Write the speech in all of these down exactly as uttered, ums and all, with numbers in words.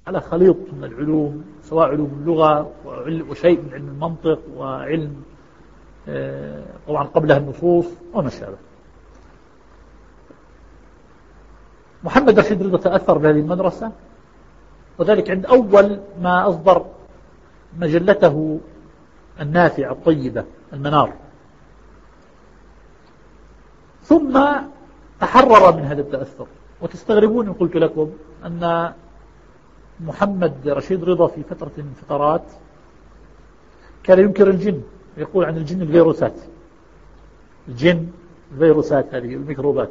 على خليط من العلوم، سواء علوم اللغة وشيء من علم المنطق وعلم طبعا قبلها النصوص وما شابه. محمد رشيد رضا تأثر بهذه المدرسة، وذلك عند أول ما أصدر مجلته النافعة الطيبة المنار، ثم تحرر من هذا التأثر. وتستغربون إن قلت لكم أن محمد رشيد رضا في فترة من فترات كان ينكر الجن، يقول عن الجن الفيروسات، الجن الفيروسات هذه الميكروبات،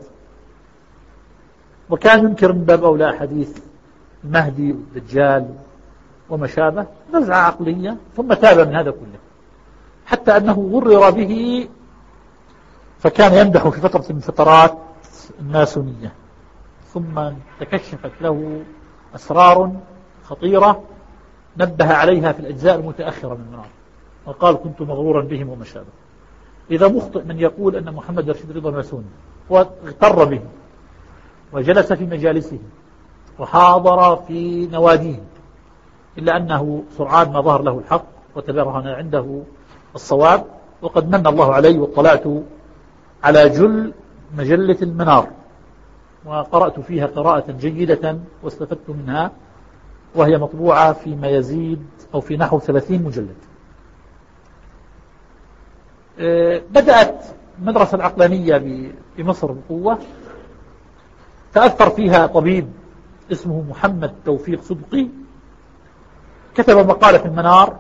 وكان ينكر من باب أولى حديث المهدي والدجال وما شابه، نزعة عقلية. ثم تاب من هذا كله، حتى أنه غرر به، فكان يمدح في فترة من فترات الماسونية، ثم تكشفت له أسرار خطيرة نبه عليها في الأجزاء المتأخرة من المنار، وقال كنت مغرورا بهم وما شابه. إذا مخطئ من يقول أن محمد رشيد رضا ماسوني، واغتر به وجلس في مجالسه وحاضر في نواديه، إلا أنه سرعان ما ظهر له الحق وتبرهن عنده الصواب. وقد من الله علي واطلعت على جل مجلة المنار، وقرأت فيها قراءة جيدة واستفدت منها، وهي مطبوعة فيما يزيد أو في نحو ثلاثين مجلد. بدأت المدرسة العقلانية بمصر بقوة، تأثر فيها طبيب اسمه محمد توفيق صدقي، كتب مقالة في المنار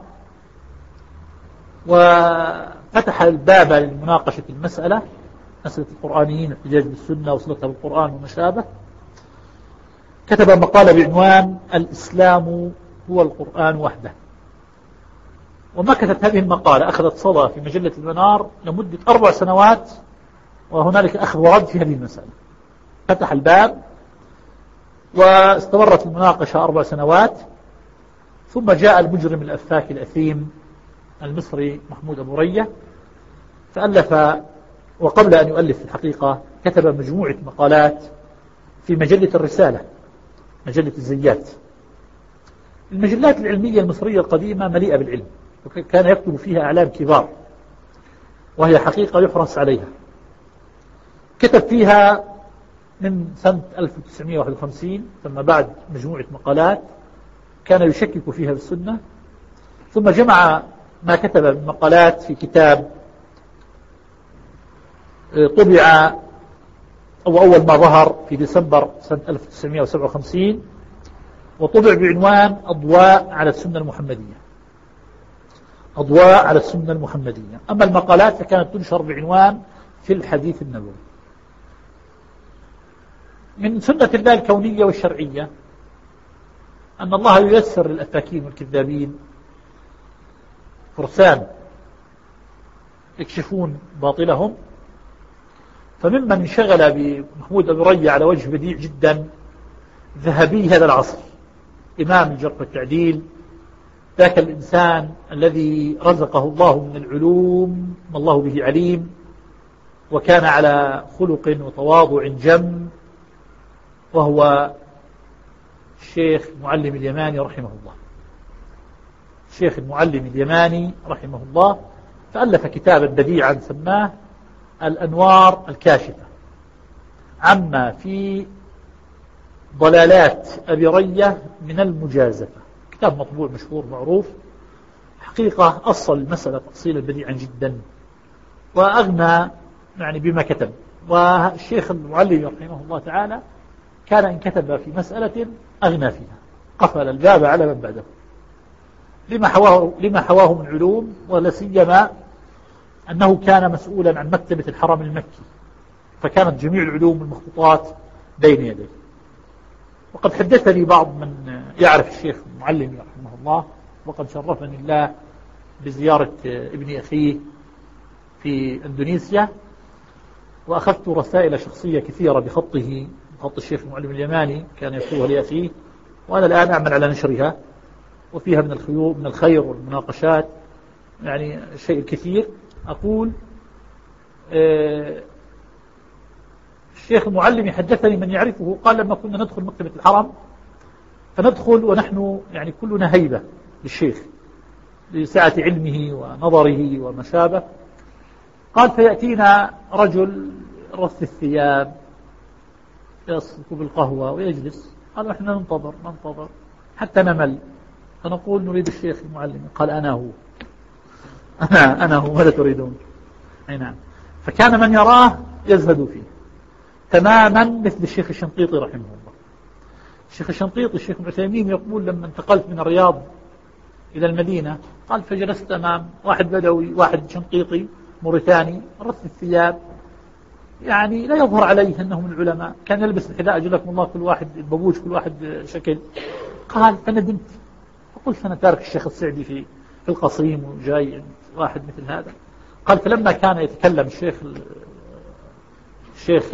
وفتح الباب لمناقشة المسألة، مسألة القرآنيين، الاحتجاج بالسنة وصلتها بالقرآن وما شابه. كتب مقالة بعنوان الإسلام هو القرآن وحده، ومكثت هذه المقالة أخذت صدى في مجلة المنار لمدة أربع سنوات، وهنالك أخذ ورد في هذه المسألة. فتح الباب واستمرت المناقشة أربع سنوات، ثم جاء المجرم الأفاك الأثيم المصري محمود أبو رية فألف، وقبل أن يؤلف في الحقيقة كتب مجموعة مقالات في مجلة الرسالة، مجلة الزيات. المجلات العلمية المصرية القديمة مليئة بالعلم، وكان يكتب فيها أعلام كبار، وهي حقيقة يحرص عليها. كتب فيها من سنة ألف وتسعمائة وواحد وخمسين، ثم بعد مجموعة مقالات كان يشكك فيها بالسنة، ثم جمع ما كتب من مقالات في كتاب طبع أو أول ما ظهر في ديسمبر سنة ألف وتسعمائة وسبعة وخمسين، وطبع بعنوان أضواء على السنة المحمدية، أضواء على السنة المحمدية. أما المقالات فكانت تنشر بعنوان في الحديث النبوي. من سنة الله الكونية والشرعية أن الله ييسر للأفاكين والكذابين فرسان يكشفون باطلهم. فممن انشغل بمحمود أبو رية على وجه بديع جدا ذهبي هذا العصر، إمام الجرح والتعديل، ذاك الإنسان الذي رزقه الله من العلوم ما الله به عليم، وكان على خلق وتواضع جم، وهو الشيخ المعلم اليماني رحمه الله. الشيخ المعلم اليماني رحمه الله فألف كتابا بديعا سماه الأنوار الكاشفة عما في ضلالات أبي رية من المجازفة. كتاب مطبوع مشهور معروف، حقيقة أصل المسألة تأصيلا بديعا جدا، وأغنى يعني بما كتب. والشيخ المعلم رحمه الله تعالى كان إن كتب في مسألة أغنى فيها، قفل الباب على من بعده لما حواه, لما حواه من علوم، ولا سيما أنه كان مسؤولا عن مكتبة الحرم المكي، فكانت جميع العلوم والمخطوطات بين يديه. وقد حدثني بعض من يعرف الشيخ المعلم رحمه الله، وقد شرفني الله بزيارة ابن أخيه في إندونيسيا، وأخذت رسائل شخصية كثيرة بخطه، بخط الشيخ المعلم اليماني كان يكتبها لأخيه، وأنا الآن أعمل على نشرها، وفيها من الخير من الخير والمناقشات يعني الشيء الكثير. أقول آه الشيخ المعلم حدثني من يعرفه، قال لما كنا ندخل مكتبة الحرم فندخل ونحن يعني كلنا هيبة للشيخ لسعة علمه ونظره وما شابه. قال فيأتينا رجل رث الثياب يصفق بالقهوة ويجلس. قال احنا ننتظر ننتظر حتى نمل، فنقول نريد الشيخ المعلم. قال أنا هو أنا أنا هو ماذا تريدون؟ أي نعم. فكان من يراه يزهد فيه تماما مثل الشيخ الشنقيطي رحمه الله. الشيخ الشنقيطي الشيخ ابن عثيمين يقول لما انتقلت من الرياض إلى المدينة قال فجلست أمام واحد بدوي واحد شنقيطي موريتاني رث الثياب، يعني لا يظهر عليه أنه من العلماء، كان يلبس الحذاء أجلكم الله كل واحد البابوش كل واحد شكل. قال فندمت فقلت أنا تارك الشيخ السعدي في في القصيم وجاي واحد مثل هذا. قال فلما كان يتكلم الشيخ الشيخ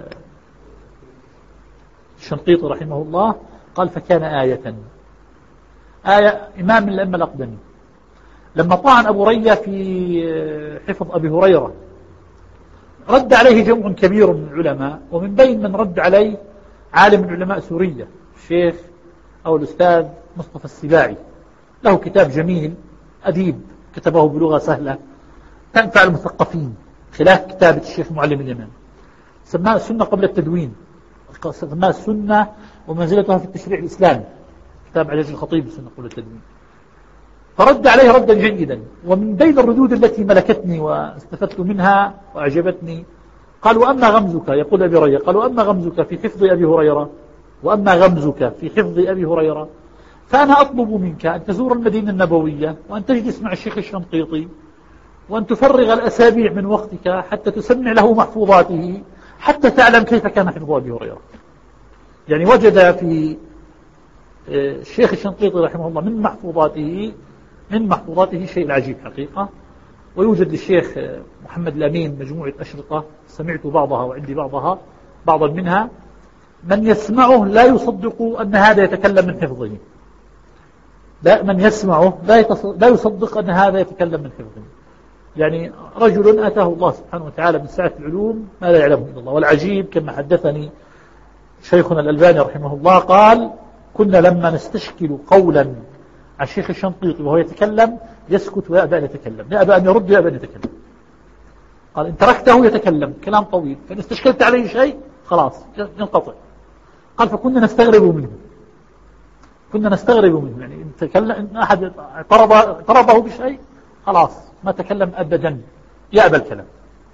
الشنقيطي رحمه الله قال فكان آية آية إمام من الأئمة الأقدمين. لما طعن أبو رية في حفظ أبي هريرة رد عليه جمع كبير من العلماء، ومن بين من رد عليه عالم من علماء سوريا الشيخ أو الأستاذ مصطفى السباعي، له كتاب جميل أديب كتبه بلغة سهلة تنفع المثقفين خلاف كتابة الشيخ معلم اليمن، سماه السنة قبل التدوين، سماه السنة ومنزلتها في التشريع الإسلامي، كتاب علاج الخطيب السنة قبل التدوين. فرد عليه ردا جيدا، ومن بين الردود التي ملكتني واستفدت منها وأعجبتني قال وأما غمزك، يقول أبي ريا قال وأما غمزك في حفظ أبي هريرة وأما غمزك في حفظ أبي هريرة فأنا أطلب منك أن تزور المدينة النبوية وأن تجلس مع الشيخ الشنقيطي وأن تفرغ الأسابيع من وقتك حتى تسمع له محفوظاته حتى تعلم كيف كان حفظ أبي هريرة. يعني وجد في الشيخ الشنقيطي رحمه الله من محفوظاته من محفوظاته شيء عجيب حقيقة. ويوجد للشيخ محمد الأمين مجموعة أشرطة سمعت بعضها وعندي بعضها بعضا منها، من يسمعه لا يصدق أن هذا يتكلم من حفظه، لا من يسمعه لا يصدق أن هذا يتكلم من حفظه. يعني رجل أتاه الله سبحانه وتعالى من سعة العلوم ما لا يعلمه إلا الله. والعجيب كما حدثني شيخنا الألباني رحمه الله قال كنا لما نستشكل قولا على الشيخ الشنقيطي وهو يتكلم يسكت ويأبى أن يتكلم، يأبى أن يرد ويأبى أن يتكلم. قال إن تركته يتكلم كلام طويل، فإن استشكلت عليه شيء خلاص ينقطع. قال فكنا نستغرب منه كنا نستغرب منه يعني إن تكلم إن أحد اعترض اعترضه بشيء خلاص ما تكلم أبدا، يأبى الكلام.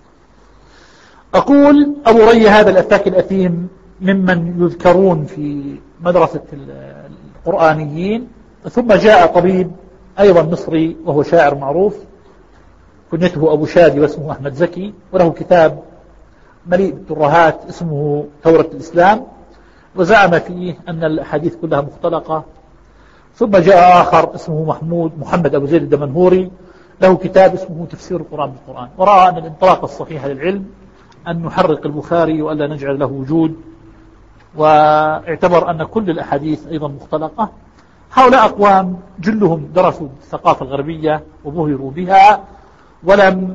أقول أبو ري هذا الأفاك الأثيم ممن يذكرون في مدرسة القرآنيين. ثم جاء طبيب أيضا مصري وهو شاعر معروف كنيته أبو شادي واسمه أحمد زكي، وله كتاب مليء بالترهات اسمه ثورة الإسلام، وزعم فيه أن الأحاديث كلها مختلقة. ثم جاء آخر اسمه محمود محمد أبو زيد الدمنهوري له كتاب اسمه تفسير القرآن بالقرآن، ورأى أن الانطلاق الصحيح للعلم أن نحرق البخاري وألا نجعل له وجود، واعتبر أن كل الأحاديث أيضا مختلقة. هؤلاء أقوام جلهم درسوا الثقافة الغربية وبهروا بها ولم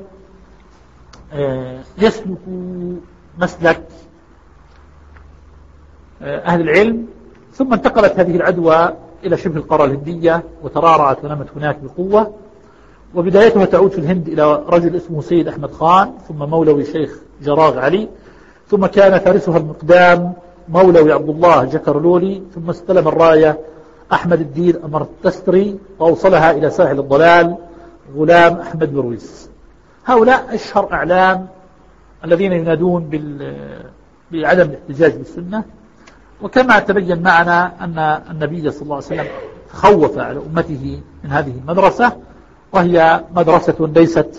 يسلكوا مسلك أهل العلم. ثم انتقلت هذه العدوى إلى شبه القارة الهندية وترعرعت ونمت هناك بقوة، وبدايتها تعود في الهند إلى رجل اسمه سيد أحمد خان، ثم مولوي شيخ جراغ علي، ثم كان فارسها المقدام مولوي عبد الله جكرلولي، ثم استلم الراية أحمد الدين أمرتستري وأوصلها إلى ساحل الضلال غلام أحمد برويس. هؤلاء أشهر أعلام الذين ينادون بعدم الاحتجاج بالسنة. وكما تبين معنا أن النبي صلى الله عليه وسلم خوف على أمته من هذه المدرسة، وهي مدرسة ليست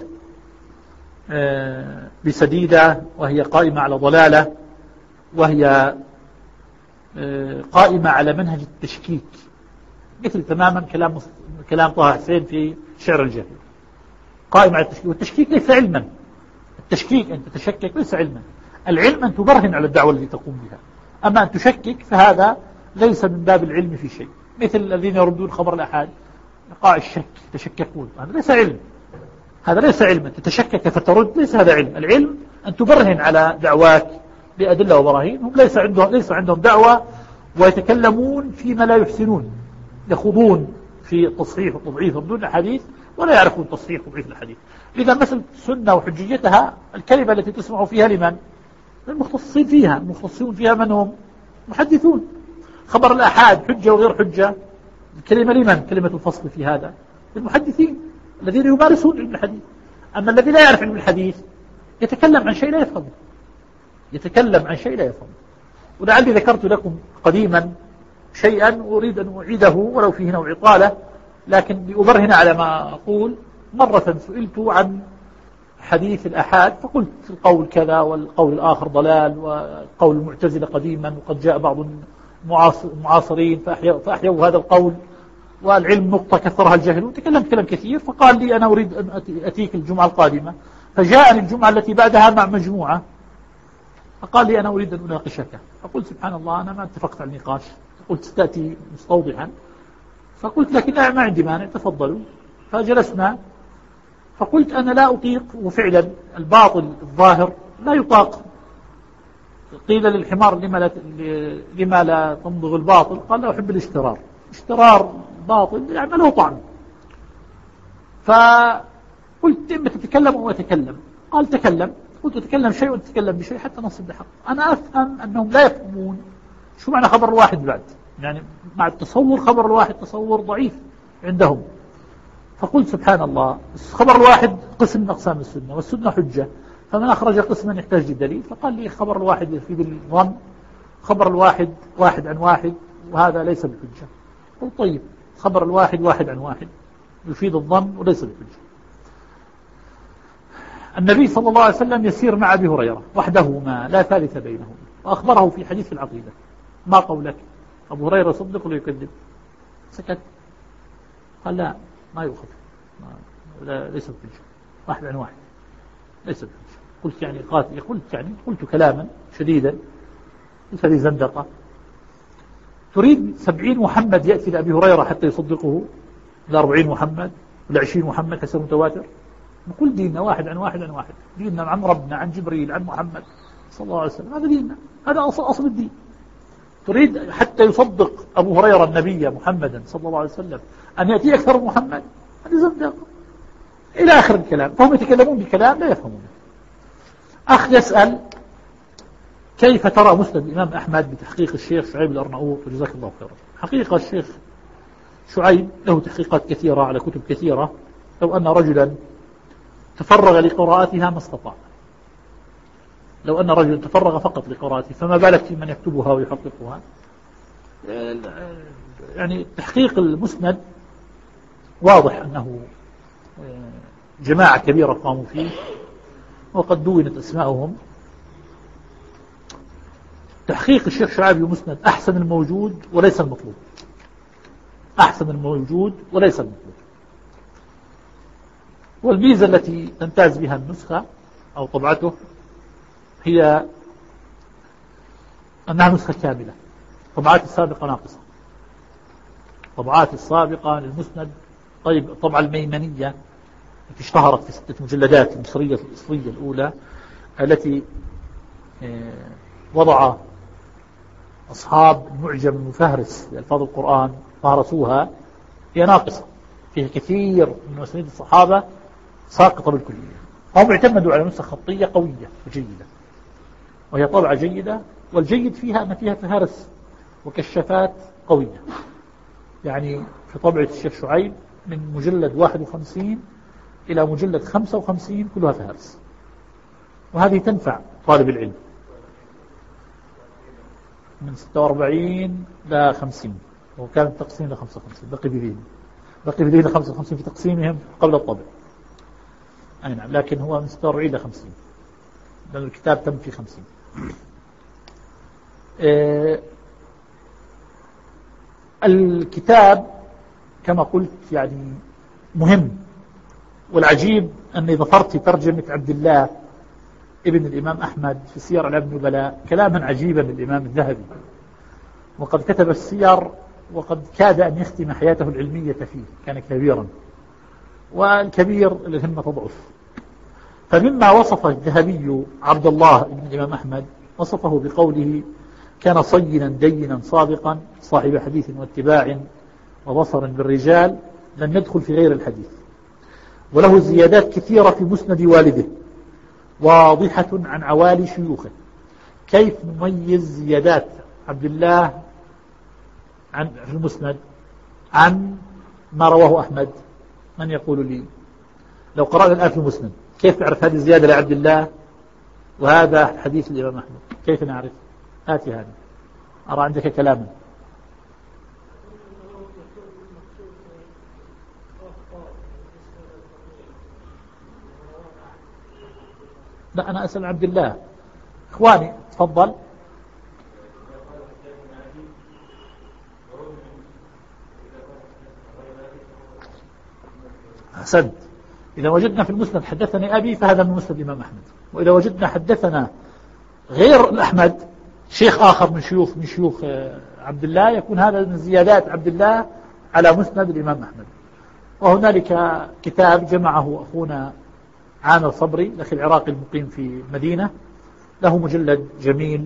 بسديدة، وهي قائمة على ضلالة، وهي قائمة على منهج التشكيك، مثل تماما كلام كلام طه حسين في شعر الجاهل، قائمة على التشكيك. والتشكيك ليس علما، التشكيك أن تتشكك ليس علما، العلم أن تبرهن على الدعوة التي تقوم بها، أما أن تشكك فهذا ليس من باب العلم في شيء، مثل الذين يردون خبر الأحاد قاع الشك يتشككون، هذا ليس علم، هذا ليس علما، تتشكك فترد، ليس هذا علم. العلم أن تبرهن على دعواك بأدلة وبراهين. هم ليس عندهم ليس عندهم دعوة ويتكلمون فيما لا يحسنون، يخوضون في تصحيح وتضعيف ردود الحديث ولا يعرفون تصحيح وتضعيف الحديث. إذا مثل السنة وحجيتها الكلمة التي تسمع فيها لمن؟ المختصين فيها. المختصون فيها من هم؟ محدثون. خبر الآحاد حجة وغير حجة، الكلمة لمن؟ كلمة الفصل في هذا المحدثين الذين يمارسون علم الحديث. أما الذي لا يعرف علم الحديث يتكلم عن شيء لا يفهمه، يتكلم عن شيء لا يفهمه. ولعلي ذكرت لكم قديما شيئا أريد أن أعيده ولو فيه نوع إطالة، لكن لأبرهن على ما أقول. مرة سئلت عن حديث الآحاد فقلت القول كذا والقول الآخر ضلال، وقول المعتزلة قديما وقد جاء بعض المعاصرين فأحيوا هذا القول، والعلم نقطة كثرها الجهل، وتكلمت كلام كثير. فقال لي أنا أريد أن أتيك الجمعة القادمة، فجاءني الجمعة التي بعدها مع مجموعة، فقال لي أنا أريد أن أناقشك. فقلت سبحان الله أنا ما اتفقت على النقاش، قلت ستأتي مستوضحا، فقلت لكن لا ما عندي مانع تفضلوا. فجلسنا فقلت أنا لا أطيق، وفعلا الباطل الظاهر لا يطاق. قيل للحمار لما لا, لما لا تمضغ الباطل؟ قال لا أحب الاشترار. اشترار باطل يعني له طعم. فقلت إما تتكلم أو أتكلم؟ قال تكلم. قلت أتكلم شيء وتتكلم بشيء حتى نصل بحق. أنا أفهم أنهم لا يفهمون شو معنى خبر الواحد بعد، يعني مع التصور خبر الواحد تصور ضعيف عندهم. فقلت سبحان الله خبر الواحد قسم من أقسام السنة، والسنة حجة، فمن أخرج قسما يحتاج للدليل. فقال لي خبر الواحد يفيد الظن، خبر الواحد واحد عن واحد وهذا ليس بحجة. قلت طيب خبر الواحد واحد عن واحد يفيد الظن وليس بحجة. النبي صلى الله عليه وسلم يسير مع أبي هريرة وحدهما لا ثالث بينهما، وأخبره في حديث العقيدة. ما قولك؟ أبو هريرة يصدق ولا يكذب؟ سكت. قال لا ما يؤخذ، لا ليس بحجة، واحد عن واحد ليس بحجة. قلت يعني قاتل، قلت يعني قلت كلاما شديدا، قلت هذه زندقة. تريد سبعين محمد يأتي لأبي هريرة حتى يصدقه، لأربعين محمد ولعشرين محمد حسب متواتر؟ نقول ديننا واحد عن واحد عن واحد، ديننا عن ربنا عن جبريل عن محمد صلى الله عليه وسلم، هذا ديننا، هذا أصل, أصل الدين. تريد حتى يصدق أبو هريرة النبي محمدا صلى الله عليه وسلم أن يأتي أكثر محمد؟ هذا زندقة إلى آخر الكلام. فهم يتكلمون بكلام لا يفهمون. أخ يسأل كيف ترى مسند الإمام أحمد بتحقيق الشيخ شعيب الأرناؤوط وجزاك الله خيرا؟ حقيقة الشيخ شعيب له تحقيقات كثيرة على كتب كثيرة، لو أن رجلا تفرغ لقراءتها ما استطاع، لو أن رجلا تفرغ فقط لقراءتها فما بالك في من يكتبها ويحققها. يعني تحقيق المسند واضح أنه جماعة كبيرة قاموا فيه وقد دونت أسماءهم. تحقيق الشيخ شعيب المسند أحسن الموجود وليس المطلوب، أحسن الموجود وليس المطلوب. والميزة التي تمتاز بها النسخة أو طبعته هي أنها نسخة كاملة. طبعات السابقة ناقصة، طبعات السابقة للمسند. طيب الطبعة الميمنية التي اشتهرت في ستة مجلدات المصرية الإصلية الأولى التي وضع أصحاب المعجم المفهرس لألفاظ القرآن فهرسوها، هي ناقصة، فيها كثير من مسانيد الصحابة ساقطة بالكلية. هم اعتمدوا على نسخة خطية قوية وجيدة، وهي طبعة جيدة، والجيد فيها أن فيها فهارس وكشافات قوية. يعني في طبعة الشيخ شعيب من مجلد واحد وخمسين إلى مجلد خمسة وخمسين كلها فهارس، وهذه تنفع طالب العلم. من ستة وأربعين إلى خمسين، وكان التقسيم إلى خمسة وخمسين، بقي بذين بقي بذين إلى خمسة وخمسين في تقسيمهم قبل الطبع. أي نعم، لكن هو من ستة وأربعين إلى خمسين لأن الكتاب تم في خمسين. آه الكتاب كما قلت يعني مهم، والعجيب أني ظفرت في ترجمة عبد الله ابن الإمام أحمد في سير أعلام النبلاء كلاما عجيبا للإمام الذهبي، وقد كتب السير وقد كاد أن يختم حياته العلمية فيه، كان كبيرا، والكبير الهمة تضعف. فمما وصف الذهبي عبد الله ابن الإمام أحمد وصفه بقوله كان صينا دينا صادقا صاحب حديث واتباع وبصر بالرجال، لم يدخل في غير الحديث، وله زيادات كثيرة في مسند والده واضحة عن عوالي شيوخه. كيف نميز زيادات عبد الله عن في المسند عن ما رواه أحمد؟ من يقول لي؟ لو قرأنا الآن في المسند كيف نعرف هذه الزيادة لعبد الله وهذا حديث الإمام أحمد؟ كيف نعرف؟ آتي هذا، أرى عندك كلاما. لا، أنا أسأل عبد الله. إخواني تفضل. أحسنت. إذا وجدنا في المسند حدثني أبي فهذا من مسند الإمام أحمد، وإذا وجدنا حدثنا غير الأحمد شيخ آخر من شيوخ من شيوخ عبد الله يكون هذا من زيادات عبد الله على مسند الإمام أحمد. وهنالك كتاب جمعه أخونا عامر صبري الأخي العراقي المقيم في مدينة، له مجلد جميل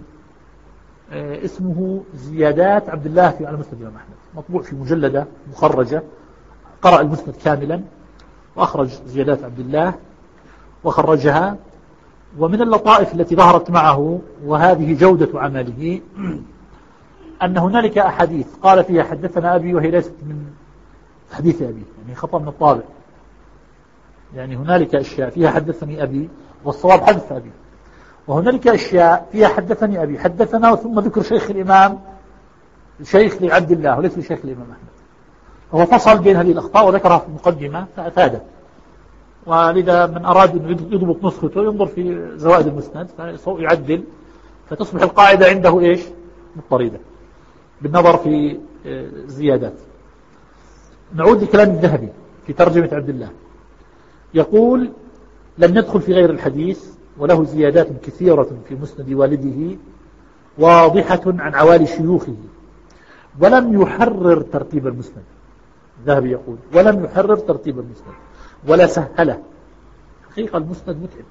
اسمه زيادات عبد الله في على مسند الإمام أحمد، مطبوع في مجلدة مخرجة، قرأ المسند كاملا وأخرج زيادات عبد الله وخرجها. ومن اللطائف التي ظهرت معه وهذه جودة عمله أن هنالك أحاديث قال فيها حدثنا أبي وهي ليست من حديث أبي، يعني خطأ من الطابع. يعني هنالك أشياء فيها حدثني أبي والصواب حدث أبي، وهنالك أشياء فيها حدثني أبي حدثنا ثم ذكر شيخ الإمام شيخ لعبد الله وليس لشيخ الإمام أحمد. هو فصل بين هذه الأخطاء وذكرها في المقدمة فأفاده. ولذا من أراد أن يضبط نسخته ينظر في زوائد المسند فيعدل، فتصبح القاعدة عنده إيش؟ مضطردة بالنظر في زيادات. نعود لكلام الذهبي في ترجمة عبد الله، يقول لم يدخل في غير الحديث وله زيادات كثيرة في مسند والده واضحة عن عوالي شيوخه، ولم يحرر ترتيب المسند. الذهبي يقول ولم يحرر ترتيب المسند ولا سهله. حقيقة المسند متعب،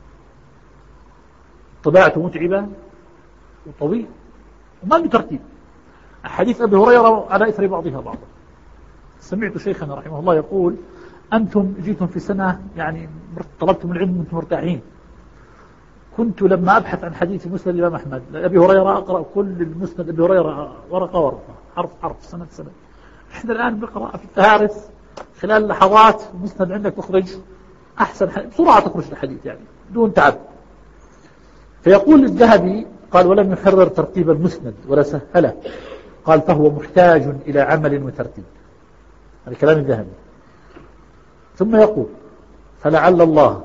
طباعته متعبة وطويل وما له ترتيب. حديث أبي هريرة على إثر بعضها بعضا. سمعت شيخنا رحمه الله يقول أنتم جيتم في سنة يعني طلبتم العلم وأنتم مرتاحين. كنت لما أبحث عن حديث مسند الإمام أحمد أبي هريرة أقرأ كل المسند أبي هريرة ورقة ورقة حرف حرف سنة سنة. إحنا الآن بقرأ في التهارس خلال لحظات المسند عندك تخرج أحسن حديث بسرعة، تخرج الحديث يعني دون تعب. فيقول الذهبي قال ولم يحرر ترتيب المسند ولا سهله، قال فهو محتاج إلى عمل وترتيب. هذا كلام الذهبي. ثم يقول فلعل الله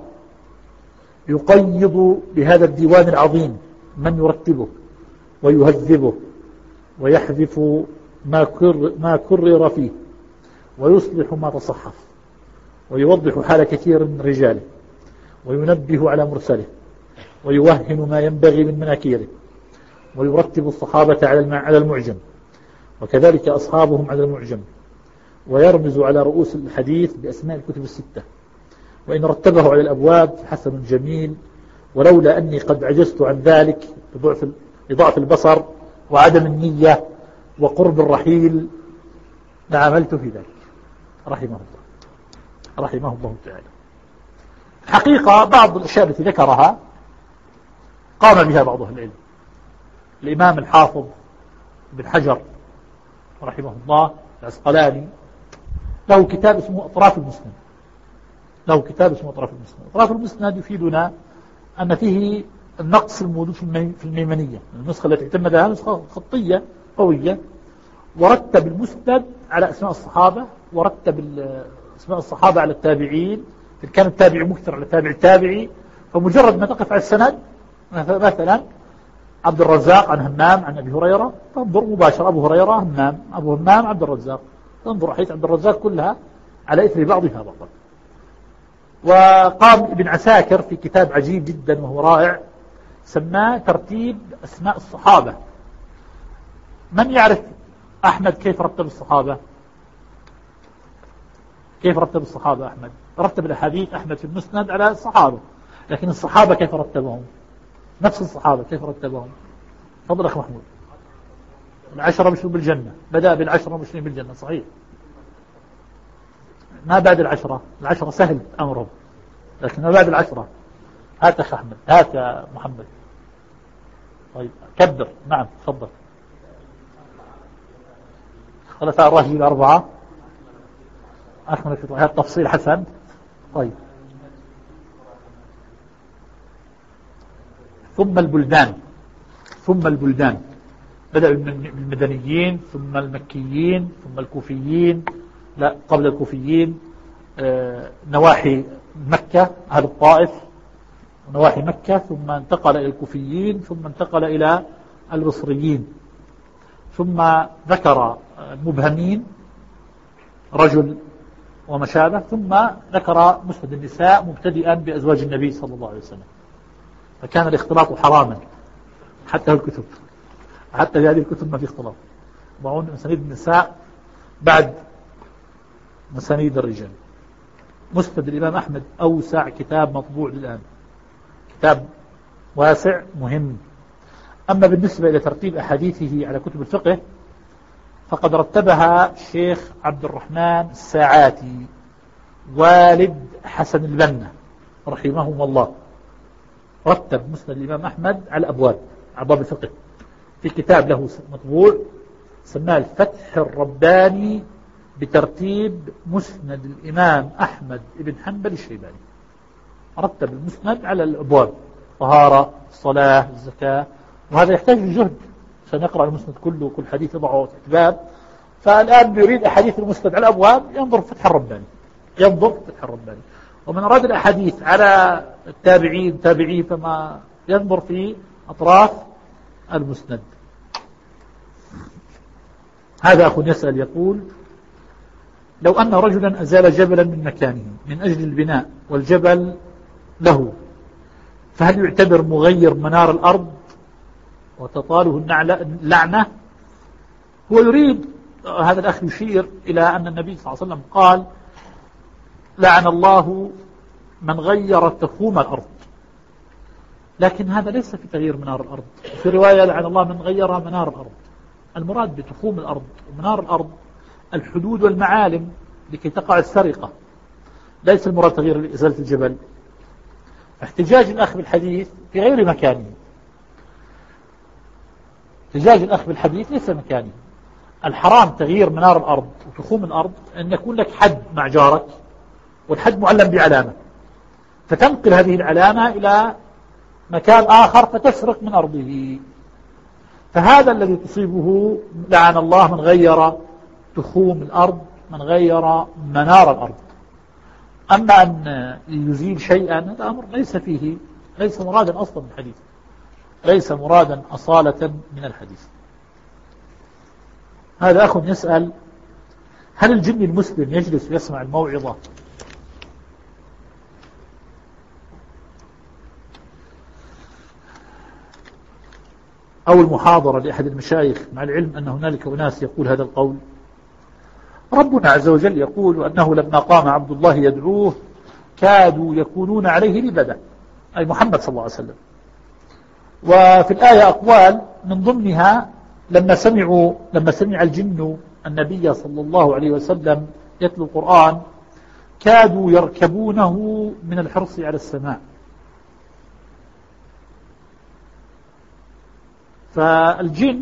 يقيض بهذا الديوان العظيم من يرتبه ويهذبه ويحذف ما كر ما كرر فيه ويصلح ما تصحف ويوضح حال كثير من رجاله وينبه على مرسله ويوهن ما ينبغي من مناكيره ويرتب الصحابة على المعجم وكذلك أصحابهم على المعجم ويرمز على رؤوس الحديث بأسماء الكتب الستة، وإن رتبه على الأبواب حسن جميل، ولولا أني قد عجزت عن ذلك لضعف البصر وعدم النية وقرب الرحيل لعملت في ذلك رحمه الله رحمه الله تعالى. حقيقة بعض الأشياء التي ذكرها قام بها بعض أهل العلم. الإمام الحافظ بن حجر رحمه الله العسقلاني له كتاب اسمه أطراف المسند له كتاب اسمه أطراف المسند. أطراف المسند يفيدنا أن فيه النقص الموجود في الميمنية، النسخة التي اعتمدها نسخة خطية قوية، ورتب المسند على أسماء الصحابة ورتب أسماء الصحابة على التابعين، إن كان التابعي مكثر على التابع التابعي، فمجرد ما تقف على السند مثلا عبد الرزاق عن همام عن أبي هريرة تنظر مباشرة أبو هريرة همام أبو همام عبد الرزاق، تنظر حيث عبد الرزاق كلها على إثر بعضها بعضا. وقام ابن عساكر في كتاب عجيب جدا وهو رائع سماه ترتيب أسماء الصحابة. من يعرف أحمد كيف رتب الصحابة؟ كيف رتب الصحابة أحمد؟ رتب الحديث أحمد في المسند على الصحابة، لكن الصحابة كيف رتبهم؟ نفس الصحابة كيف رتبهم؟ تفضل أخي محمود. العشرة مشوا بالجنة، بدأ بالعشرة مشوا بالجنة، صحيح. ما بعد العشرة، العشرة سهل أمرهم، لكن ما بعد العشرة. هات أخ أحمد، هات يا محمد. طيب كبر. نعم تفضل. خلفاء الراشدين الأربعة. أكمل في هذا التفصيل حسن. طيب ثم البلدان، ثم البلدان بدأ بالمدنيين ثم المكيين ثم الكوفيين، لا قبل الكوفيين آه نواحي مكة أهل الطائف ونواحي مكة، ثم انتقل إلى الكوفيين ثم انتقل إلى البصريين، ثم ذكر المبهمين رجل وما شابه، ثم ذكر مسند النساء مبتدئا بأزواج النبي صلى الله عليه وسلم. فكان الاختلاط حراما حتى الكتب، حتى في هذه الكتب ما في اختلاط. ضعون مسانيد النساء بعد مسانيد الرجال. مسند الإمام أحمد أوسع كتاب مطبوع للآن، كتاب واسع مهم. أما بالنسبة إلى ترتيب أحاديثه على كتب الفقه فقد رتبها الشيخ عبد الرحمن الساعاتي والد حسن البنا رحمهم الله، رتب مسند الإمام أحمد على أبواب أبواب الفقه في كتاب له مطبوع سماه الفتح الرباني بترتيب مسند الإمام أحمد بن حنبل الشيباني. رتب المسند على الأبواب، طهارة، الصلاة، الزكاة، وهذا يحتاج لجهد عشان يقرأ المسند كله، كل حديث يضعه في باب. فالآن بيريد أحاديث المسند على الأبواب ينظر فتح الرباني، ينظر فتح الرباني. ومن أراد الأحاديث على التابعين تابعين فما ينظر في أطراف المسند. هذا أخ يسأل يقول: لو أن رجلا أزال جبلا من مكانه من أجل البناء والجبل له، فهل يعتبر مغير منار الأرض وتطاله اللعنة؟ هو يريد، هذا الأخ يشير إلى أن النبي صلى الله عليه وسلم قال: لعن الله من غير تخوم الأرض، لكن هذا ليس في تغيير منار الأرض. في رواية: لعن الله من غير منار الأرض. المراد بتخوم الأرض ومنار الأرض الحدود والمعالم لكي تقع السرقة، ليس المراد تغيير إزالة الجبل. احتجاج الأخ بالحديث في غير مكانه، احتجاج الأخ بالحديث ليس مكانه. الحرام تغيير منار الأرض وتخوم الأرض أن يكون لك حد مع جارك والحد معلم بعلامة، فتنقل هذه العلامة إلى مكان آخر فتسرق من أرضه، فهذا الذي تصيبه لعن الله من غير تخوم الأرض، من غير منار الأرض. أما أن يزيل شيئا هذا أمر ليس فيه، ليس مرادا أصلا من الحديث، ليس مرادا أصالة من الحديث. هذا أخ يسأل: هل الجن المسلم يجلس ويسمع الموعظة أو المحاضرة لأحد المشايخ، مع العلم أن هنالك أناس يقول هذا القول؟ ربنا عز وجل يقول: وأنه لما قام عبد الله يدعوه كادوا يكونون عليه لبدا، أي محمد صلى الله عليه وسلم. وفي الآية أقوال من ضمنها: لما سمعوا لما سمع الجن النبي صلى الله عليه وسلم يتلو القرآن كادوا يركبونه من الحرص على السماع. فالجن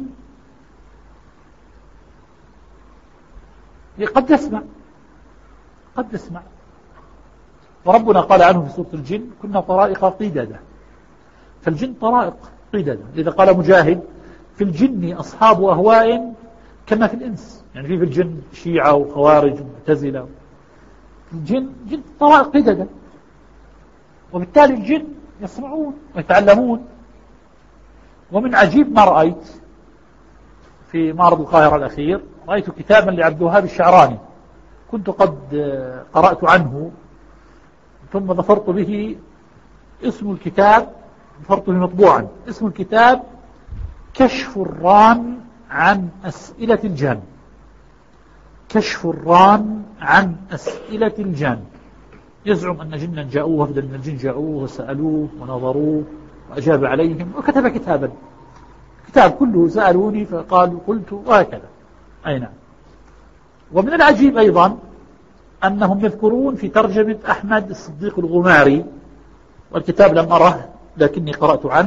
قد يسمع قد يسمع وربنا قال عنه في سورة الجن: كنا طرائق قددا. فالجن طرائق قددا، لذا قال مجاهد: في الجن أصحاب أهواء كما في الإنس، يعني في في الجن شيعة وخوارج ومعتزلة. الجن جن طرائق قددا، وبالتالي الجن يسمعون ويتعلمون. ومن عجيب ما رأيت في معرض القاهرة الأخير، رأيت كتابا لعبد الوهاب الشعراني، كنت قد قرأت عنه ثم ظفرت به. اسم الكتاب ظفرته مطبوعا، اسم الكتاب كشف الران عن أسئلة الجان. كشف الران عن أسئلة الجان. يزعم أن جنا جاءوه، وفدا من الجن جاءوه وسألوه ونظروه وأجاب عليهم، وكتب كتابا كتاب كله سألوني فقالوا قلت وهكذا. أي نعم. ومن العجيب أيضا أنهم يذكرون في ترجمة أحمد الصديق الغماري، والكتاب لم أره لكني قرأت عنه،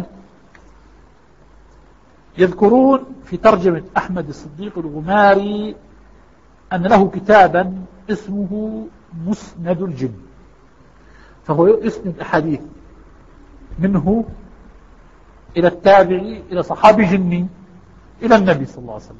يذكرون في ترجمة أحمد الصديق الغماري أن له كتابا اسمه مسند الجن، فهو يسند أحاديث منه إلى التابعي إلى صحابي جني إلى النبي صلى الله عليه وسلم.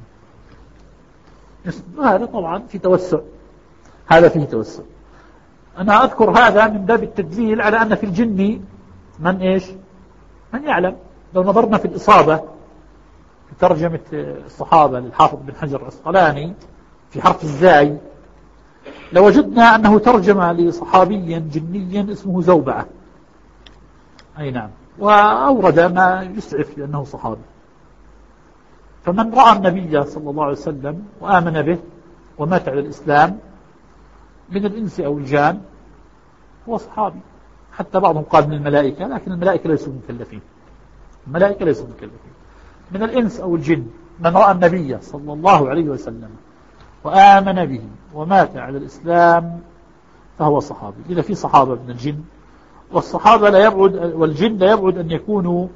هذا طبعا في توسع، هذا فيه توسع. أنا أذكر هذا من باب التدليل على أن في الجن من إيش من يعلم. لو نظرنا في الإصابة في ترجمة الصحابة للحافظ بن حجر العسقلاني في حرف الزاي لوجدنا أنه ترجم لصحابي جني اسمه زوبعة. أي نعم. وأورد ما يسعف لأنه صحابي. فمن رأى النبي صلى الله عليه وسلم وآمن به ومات على الإسلام من الإنس أو الجان هو صحابي. حتى بعضهم قال من الملائكة، لكن الملائكة ليسوا مكلفين، الملائكة ليسوا مكلفين. من الإنس أو الجن من رأى النبي صلى الله عليه وسلم وآمن به ومات على الإسلام فهو صحابي. إذا في صحابة من الجن، والصحابة لا يبعد والجن لا يبعد أن يكونوا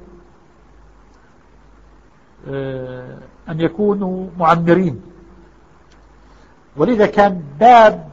أن يكونوا معمرين. ولذا كان باب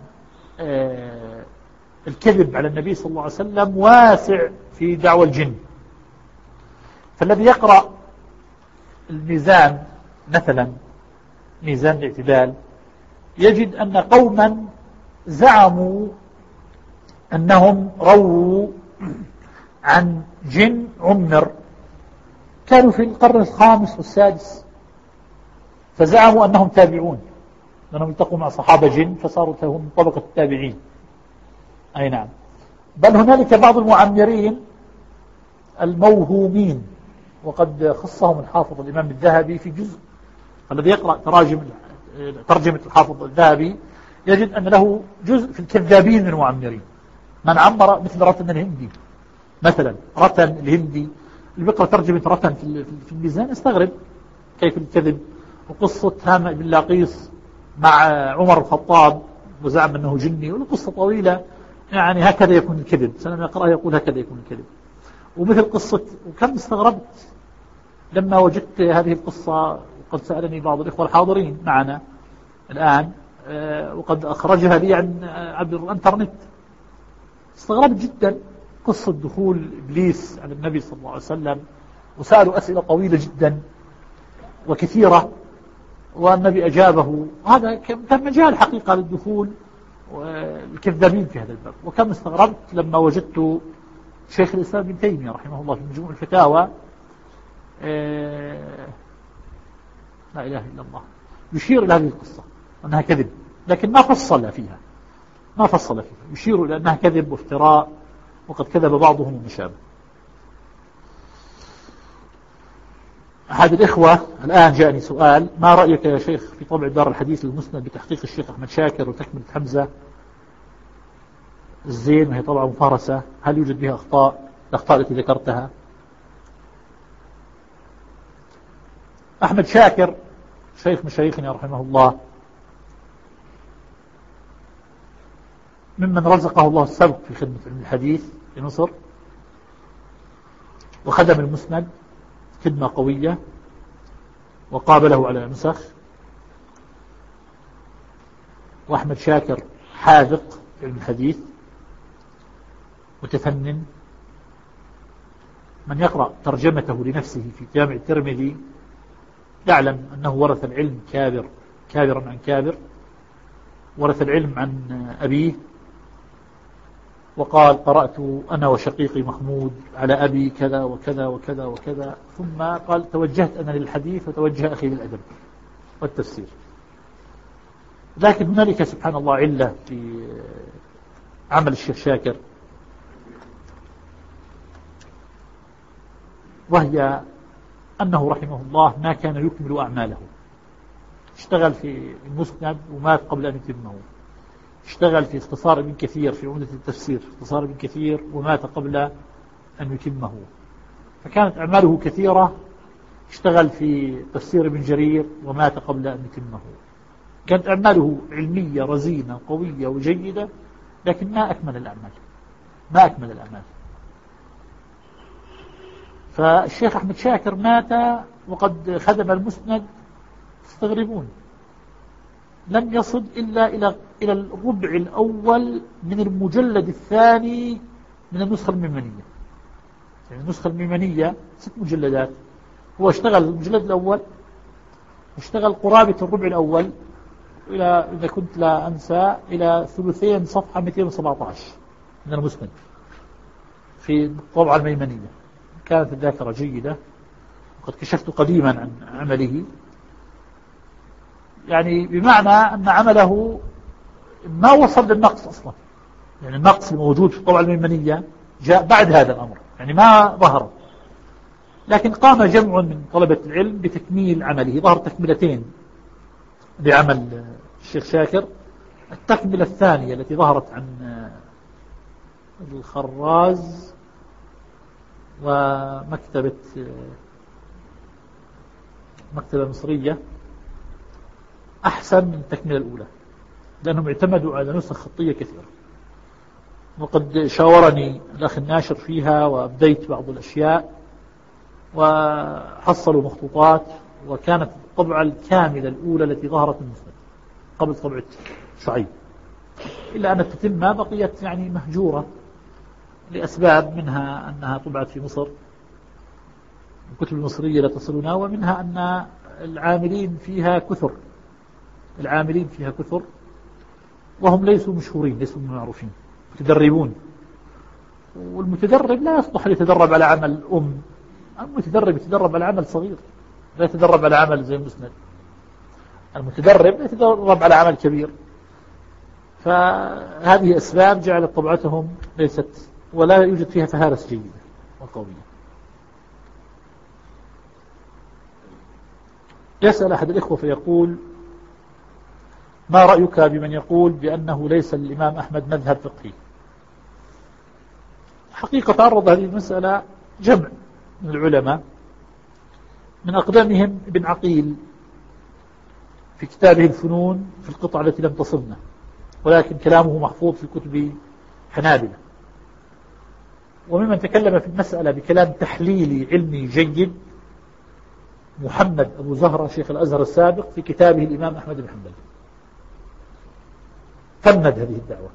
الكذب على النبي صلى الله عليه وسلم واسع في دعوى الجن. فالذي يقرأ الميزان مثلا، ميزان الاعتدال، يجد أن قوما زعموا أنهم رووا عن جن عمر، كانوا في القرن الخامس والسادس، فزعموا أنهم تابعون، لأنهم التقوا مع صحابة جن فصاروا هم طبقة التابعين. أي نعم. بل هنالك بعض المعمرين الموهومين، وقد خصهم الحافظ الإمام الذهبي في جزء. الذي يقرأ تراجم ترجمة الحافظ الذهبي يجد أن له جزء في الكذابين من المعمرين، من عمر مثل رتن الهندي مثلا. رتن الهندي اللي بيقرأ ترجمة رتن في الميزان استغرب كيف الكذب. وقصة هامة بن لاقيس مع عمر الخطاب وزعم أنه جني، والقصة طويلة. يعني هكذا يكون الكذب، سلام يقرأ يقول هكذا يكون الكذب. ومثل قصة، وكم استغربت لما وجدت هذه القصة، وقد سألني بعض الإخوة الحاضرين معنا الآن وقد أخرجها لي عن عبر الانترنت. استغربت جدا قصة دخول إبليس على النبي صلى الله عليه وسلم، وسألوا أسئلة طويلة جدا وكثيرة، والنبي أجابه. هذا كان مجال حقيقة للدخول والكذابين في هذا الباب. وكم استغربت لما وجدت شيخ الإسلام ابن تيمية رحمه الله في مجموع الفتاوى لا إله إلا الله يشير إلى هذه القصة أنها كذب، لكن ما فصل فيها ما فصل فيها يشير إلى أنها كذب وافتراء، وقد كذب بعضهم المشابه. أحد الإخوة الآن جاءني سؤال: ما رأيك يا شيخ في طبع دار الحديث المسند بتحقيق الشيخ أحمد شاكر وتكملة حمزة الزين، وهي طبعا مفارسة، هل يوجد بها أخطاء الأخطاء التي ذكرتها؟ أحمد شاكر شيخ مشايخنا رحمه الله ممن رزقه الله السبق في خدمة علم الحديث في مصر، وخدم المسند خدمة قوية، وقابله على نسخ. وأحمد شاكر حاذق في علم الحديث متفنن. من يقرأ ترجمته لنفسه في جامع الترمذي يعلم أنه ورث العلم كابر كابرا عن كابر، ورث العلم عن أبيه، وقال: قرأت أنا وشقيقي محمود على أبي كذا وكذا وكذا وكذا، ثم قال: توجهت أنا للحديث وتوجه أخي للأدب والتفسير. لكن هنالك سبحان الله علة في عمل الشيخ شاكر، وهي أنه رحمه الله ما كان يكمل أعماله. اشتغل في المسند ومات قبل أن يتمه، اشتغل في اختصار ابن كثير في عمدة التفسير، اختصار ابن كثير، ومات قبل أن يتمه. فكانت أعماله كثيرة اشتغل في تفسير ابن جرير ومات قبل أن يتمه. كانت أعماله علمية رزينة قوية وجيدة، لكن ما أكمل الأعمال ما أكمل الأعمال. فالشيخ أحمد شاكر مات وقد خدم المسند، تستغربون، لم يصل إلا إلى إلى الربع الأول من المجلد الثاني من النسخة الميمنية. يعني النسخة الميمنية ست مجلدات، هو اشتغل المجلد الأول واشتغل قرابة الربع الأول إلى، إذا كنت لا أنسى، إلى ثلثين صفحة مئتين وسبعة عشر من المسند في الطبعة الميمنية. كانت الذاكرة جيدة، وقد كشفت قديما عن عمله، يعني بمعنى أن عمله ما وصل للنقص أصلا. يعني النقص الموجود في الطبعة الميمنية جاء بعد هذا الأمر، يعني ما ظهر. لكن قام جمع من طلبة العلم بتكميل عمله. ظهر تكملتين بعمل الشيخ شاكر. التكملة الثانية التي ظهرت عن الخراز ومكتبة مكتبة مصرية أحسن من التكملة الأولى، لأنهم اعتمدوا على نسخ خطية كثيرة. وقد شاورني الأخ الناشر فيها، وأبديت بعض الأشياء وحصلوا مخطوطات، وكانت الطبعة الكاملة الأولى التي ظهرت من المسند قبل طبعة شعيب، إلا أن التتمة بقيت يعني مهجورة لأسباب، منها أنها طبعت في مصر، الكتب المصرية لا تصلنا، ومنها أن العاملين فيها كثر العاملين فيها كثر وهم ليسوا مشهورين، ليسوا معروفين، متدربون. والمتدرب لا يصلح يتدرب على عمل أم، المتدرب يتدرب على عمل صغير، لا يتدرب على عمل زي المسند. المتدرب لا يتدرب على عمل كبير. فهذه أسباب جعلت طبعتهم ليست، ولا يوجد فيها فهارس جيدة وقوية. يسأل أحد الإخوة فيقول: ما رأيك بمن يقول بأنه ليس الإمام أحمد مذهب فقهي؟ حقيقة تعرض هذه المسألة جمع من العلماء، من أقدمهم ابن عقيل في كتابه الفنون في القطعة التي لم تصلنا، ولكن كلامه محفوظ في كتب حنابلة. وممن تكلم في المسألة بكلام تحليلي علمي جيد محمد أبو زهرة شيخ الأزهر السابق في كتابه الإمام أحمد بن حنبل، فند هذه الدعوة.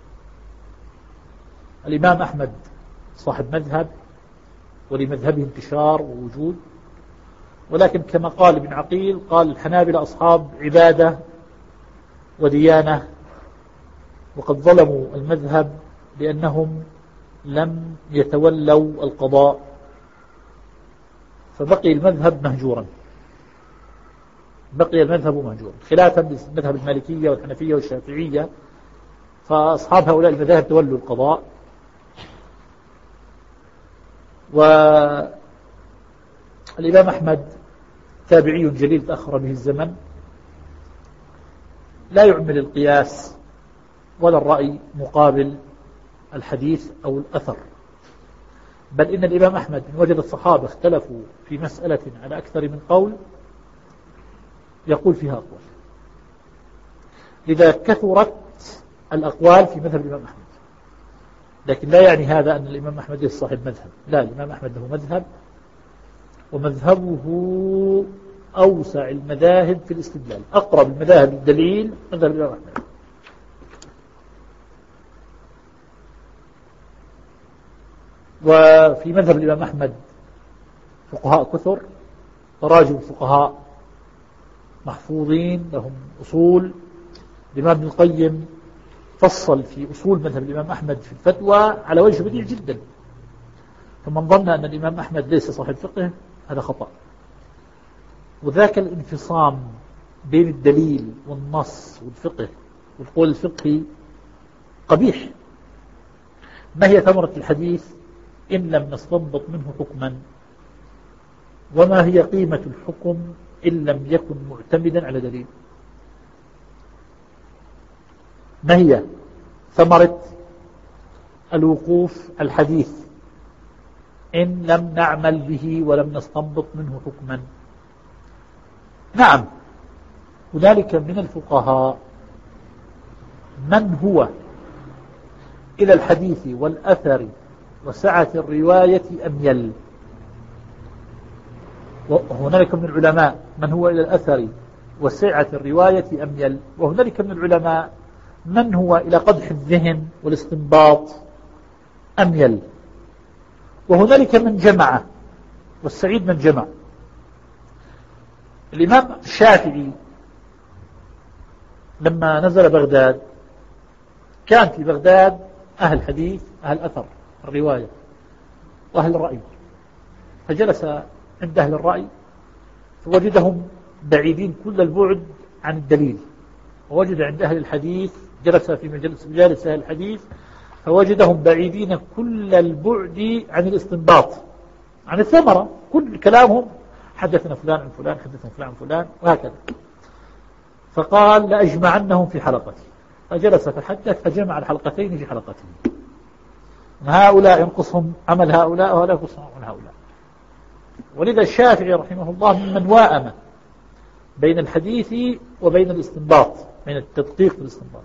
الإمام أحمد صاحب مذهب، ولمذهبه انتشار ووجود، ولكن كما قال ابن عقيل، قال: الحنابلة أصحاب عبادة وديانة، وقد ظلموا المذهب لأنهم لم يتولوا القضاء، فبقي المذهب مهجورا بقي المذهب مهجورا خلافا لمذهب المالكية والحنفية والشافعية، فأصحاب هؤلاء المذاهب تولوا القضاء. والإمام أحمد تابعي جليل تأخر به الزمن، لا يعمل القياس ولا الرأي مقابل الحديث أو الأثر، بل إن الإمام أحمد من وجد الصحابة اختلفوا في مسألة على أكثر من قول يقول فيها أقوال، لذا كثرت الأقوال في مذهب الإمام أحمد. لكن لا يعني هذا أن الإمام أحمد ليس صاحب مذهب، لا، الإمام أحمد له مذهب، ومذهبه أوسع المذاهب في الاستدلال، أقرب المذاهب للدليل مذهب الإمام أحمد. وفي مذهب الإمام أحمد فقهاء كثر، تراجم فقهاء محفوظين لهم أصول. الإمام ابن القيم فصل في أصول مذهب الإمام أحمد في الفتوى على وجه بديع جدا، فمن ظن أن الإمام أحمد ليس صاحب فقه هذا خطأ. وذاك الانفصام بين الدليل والنص والفقه والقول الفقهي قبيح. ما هي ثمرة الحديث إن لم نستنبط منه حكما؟ وما هي قيمة الحكم إن لم يكن معتمدا على دليل؟ ما هي ثمرة الوقوف الحديث إن لم نعمل به ولم نستنبط منه حكما. نعم، هنالك من الفقهاء من هو إلى الحديث والأثر وسعة الرواية أميل، وهنالك من العلماء من هو إلى الأثر وسعة الرواية أميل، وهنالك من العلماء من هو إلى قدح الذهن والاستنباط أميل، وهنالك من جمع، والسعيد من جمع. الإمام الشافعي لما نزل بغداد كان في بغداد أهل الحديث أهل الأثر الرواية وأهل الرأي، فجلس عند أهل الرأي فوجدهم بعيدين كل البعد عن الدليل، ووجد عند أهل الحديث جلس في مجلس مجالس أهل الحديث فوجدهم بعيدين كل البعد عن الاستنباط، عن الثمرة. كل كلامهم حدثنا فلان عن فلان، حدثنا فلان عن فلان، وهكذا. فقال لأجمعنهم في حلقتي، فجلس فحدث فجمع الحلقتين في حلقته. هؤلاء ينقصهم عمل هؤلاء وهؤلاء ينقصهم عمل هؤلاء. ولذا الشافعي رحمه الله ممن واءم بين الحديث وبين الاستنباط، بين التدقيق في الاستنباط.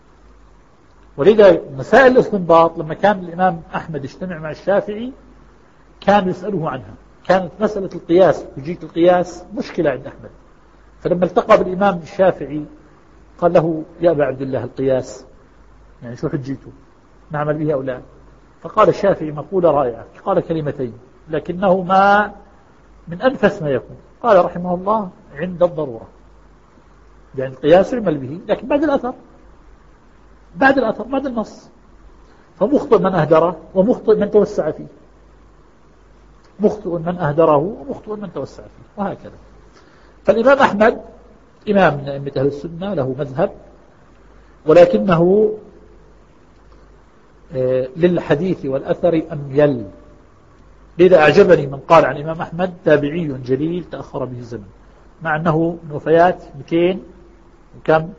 ولذا مسائل الاستنباط لما كان الإمام أحمد يجتمع مع الشافعي كان يسأله عنها. كانت مسألة القياس، حجية القياس مشكلة عند أحمد، فلما التقى بالإمام الشافعي قال له يا أبا عبد الله القياس يعني شو حجيته، نعمل به أو لا؟ فقال الشافعي مقولة رائعة، قال كلمتين لكنه ما من أنفس ما يكون. قال رحمه الله عند الضرورة، يعني القياس يعمل به لكن بعد الأثر، بعد الأثر بعد النص. فمخطئ من أهدره ومخطئ من توسع فيه، مخطئ من أهدره ومخطئ من توسع فيه، وهكذا. فالإمام أحمد إمام من أئمة أهل السنة له مذهب، ولكنه للحديث والأثر أميل. لذا أعجبني من قال عن الإمام أحمد تابعي جليل تأخر به الزمن، مع أنه من وفيات مئتين وكم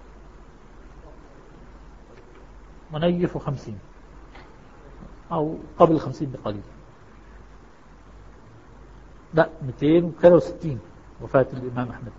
منيف وخمسين أو قبل الخمسين بقليل، لا مئتين وكذا وستين وفاة الإمام أحمد،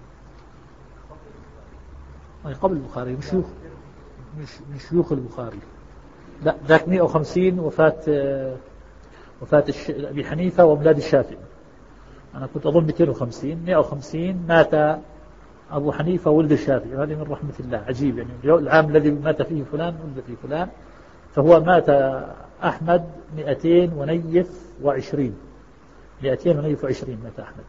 قبل البخاري، مش شيوخ مش مش شيوخ البخاري، لا ذاك مئة وخمسين وفاة وفاة أبي حنيفة وأولاد الشافعي. أنا كنت أظن مئتين وخمسين، مئة وخمسين مات أبو حنيفة وولد الشافعي، وهذه من رحمة الله. عجيب يعني العام الذي مات فيه فلان ولد فيه فلان، فهو مات أحمد مئتين ونيف وعشرين، مئتين ونيف وعشرين مات أحمد.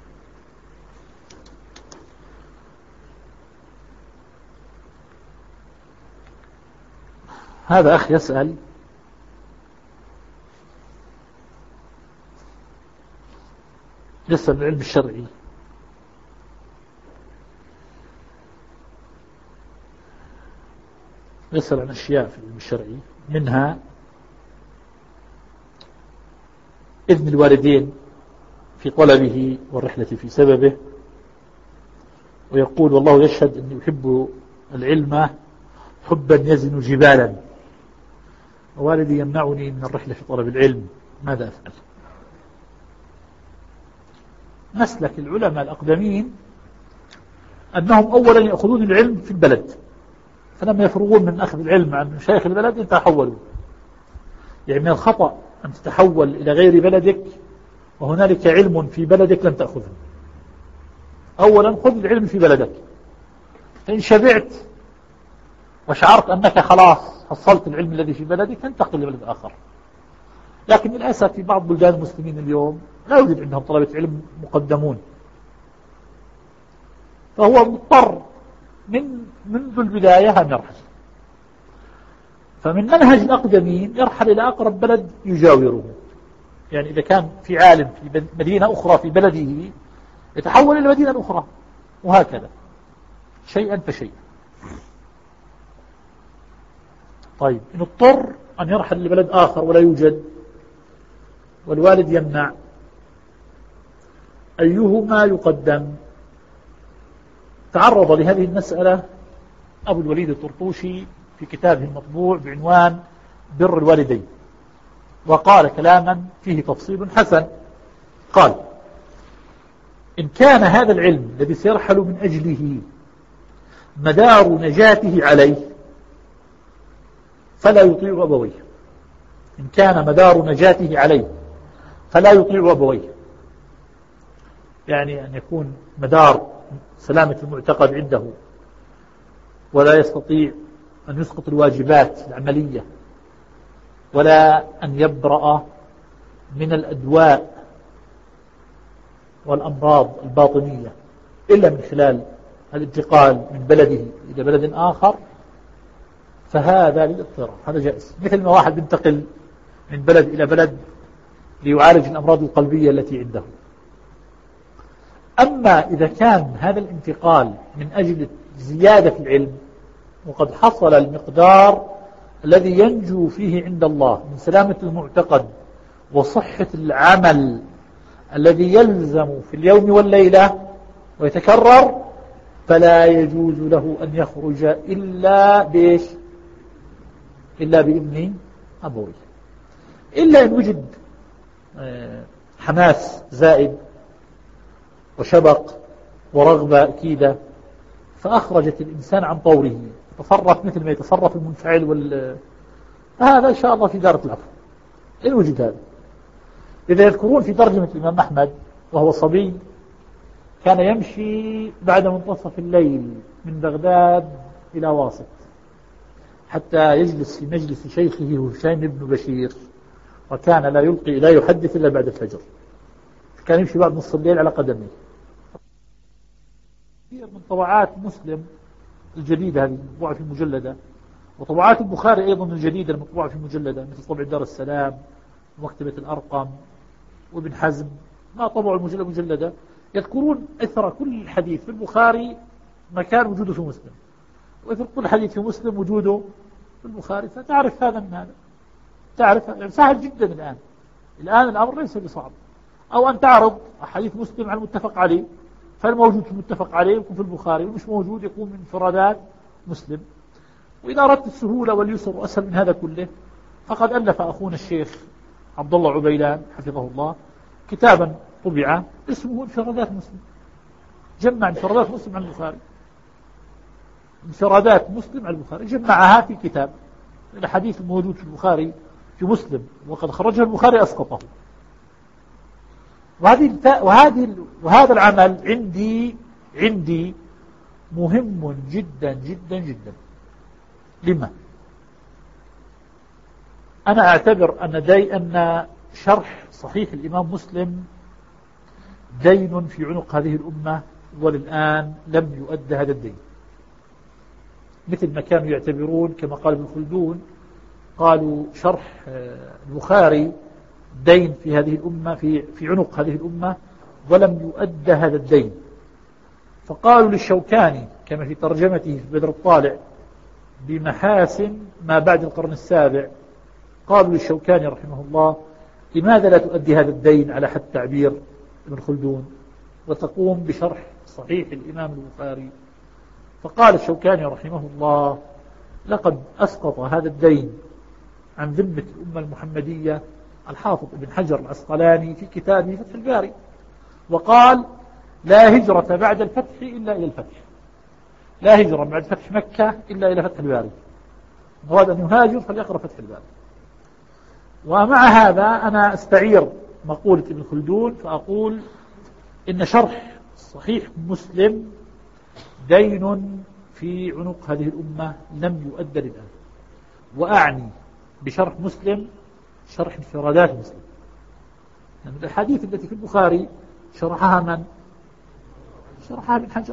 هذا أخ يسأل يسأل العلم الشرعي، يسأل عن أشياء في العلم الشرعي، منها إذن الوالدين في طلبه والرحلة في سببه، ويقول والله يشهد أني أحب العلم حبا يزن جبالا، ووالدي يمنعني من الرحلة في طلب العلم، ماذا أفعل؟ مسلك العلماء الأقدمين أنهم أولا يأخذون العلم في البلد، فلما يفرغون من أخذ العلم عن مشايخ البلد يتحولوا. يعني من الخطأ أن تتحول إلى غير بلدك وهنالك علم في بلدك لم تأخذه. أولا خذ العلم في بلدك، فإن شبعت وشعرت أنك خلاص حصلت العلم الذي في بلدك تنتقل لبلد آخر. لكن للأسف في بعض بلدان المسلمين اليوم لا يوجد عندهم طلبة علم مقدمون، فهو مضطر من منذ البداية أن يرحل. فمن منهج الأقدمين يرحل إلى أقرب بلد يجاوره، يعني إذا كان في عالم في مدينة أخرى في بلده يتحول إلى مدينة أخرى، وهكذا شيئا فشيئا. طيب إن اضطر أن يرحل لبلد آخر ولا يوجد والوالد يمنع، أيهما يقدم؟ تعرض لهذه المسألة أبو الوليد الطرطوشي في كتابه المطبوع بعنوان بر الوالدين، وقال كلاما فيه تفصيل حسن. قال: إن كان هذا العلم الذي سيرحل من أجله مدار نجاته عليه فلا يطيع أبويه. إن كان مدار نجاته عليه فلا يطيع أبويه، يعني أن يكون مدار سلامة المعتقد عنده ولا يستطيع أن يسقط الواجبات العملية ولا أن يبرأ من الأدواء والأمراض الباطنية إلا من خلال الانتقال من بلده إلى بلد آخر، فهذا للاضطرار، هذا جائز. مثل ما واحد ينتقل من بلد إلى بلد ليعالج الأمراض القلبية التي عنده. أما إذا كان هذا الانتقال من أجل زيادة العلم وقد حصل المقدار الذي ينجو فيه عند الله من سلامة المعتقد وصحة العمل الذي يلزم في اليوم والليلة ويتكرر، فلا يجوز له أن يخرج إلا بإيش؟ إلا بإذن أبويه، إلا إن وجد حماس زائد وشبق ورغبة أكيدة فأخرجت الإنسان عن طوره، تصرف مثل ما يتصرف المنفعل وال... هذا إن شاء الله في دارة العفو إن وجد هذا. إذا يذكرون في ترجمة الإمام أحمد وهو صبي كان يمشي بعد منتصف الليل من بغداد إلى واسط حتى يجلس في مجلس شيخه هشام بن بشير، وكان لا يلقي لا يحدث إلا بعد الفجر، كان يمشي بعد نصف الليل على قدمه. من طبعات مسلم الجديدة هذه المطبوعة في المجلدة، وطبعات البخاري أيضا الجديدة المطبوعة في المجلدة مثل طبع دار السلام ومكتبة الأرقم وابن حزم، ما طبعوا المجلدة مجلدة، يذكرون إثر كل حديث في البخاري مكان وجوده في مسلم، وإثر كل حديث في مسلم وجوده في البخاري، فتعرف هذا من هذا، تعرف يعني سهل جدا الآن. الآن الأمر ليس بصعب، أو أن تعرض حديث مسلم على المتفق عليه، فالموجود في المتفق عليه يكون في البخاري، ومش موجود يكون من انفرادات مسلم. وإذا أردت السهولة واليسر وأسهل من هذا كله، فقد ألف أخونا الشيخ عبد الله عبيلان حفظه الله كتابا طبع اسمه انفرادات مسلم، جمع انفرادات مسلم عن البخاري، انفرادات مسلم عن البخاري جمعها في كتاب. الحديث الموجود في البخاري في مسلم وقد خرجه البخاري أسقطه. وهذه وهذه وهذا العمل عندي عندي مهم جدا جدا جدا. لما؟ أنا أعتبر أن دي أن شرح صحيح الإمام مسلم دين في عنق هذه الأمة، وللآن لم يؤد هذا الدين، مثل ما كانوا يعتبرون كما قال ابن خلدون، قالوا شرح البخاري دين في هذه الأمة في في عنق هذه الأمة ولم يؤد هذا الدين. فقالوا للشوكاني كما في ترجمته في بدر الطالع بمحاسن ما بعد القرن السابع، قالوا للشوكاني رحمه الله: لماذا لا تؤدي هذا الدين على حد تعبير ابن خلدون وتقوم بشرح صحيح الإمام البخاري؟ فقال الشوكاني رحمه الله: لقد أسقط هذا الدين عن ذمة الأمة المحمدية الحافظ ابن حجر العسقلاني في كتابه فتح الباري، وقال: لا هجرة بعد الفتح إلا إلى الفتح، لا هجرة بعد فتح مكة إلا إلى فتح الباري، أراد أن يهاجر فليقرأ فتح الباري. ومع هذا أنا أستعير مقولة ابن خلدون فأقول إن شرح صحيح مسلم دين في عنق هذه الأمة لم يؤد الآن. وأعني بشرح مسلم شرح انفرادات مسلم، يعني الأحاديث التي في البخاري شرحها من؟ شرحها ابن حجر،